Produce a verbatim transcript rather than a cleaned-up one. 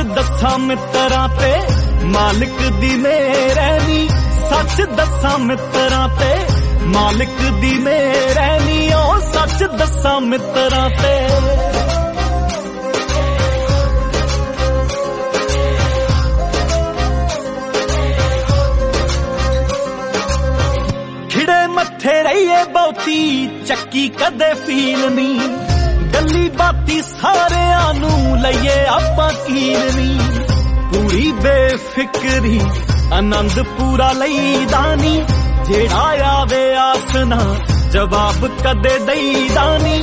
दस्सां मित्तरां ते मालिक दी मेरे नी, सच दस्सां मित्तरां ते मालिक दी मेरे नी, ओ सच दस्सां मित्तरां ते। खिड़े मत्थे रहिए बहुती चक्की कदे फील नी, गली बाती सारियां नू लईए आपां कील नी, पूरी बेफिक्री आनंद पूरा लईदा नी, जेड़ा आवे आसना जवाब कदे दईदा नी।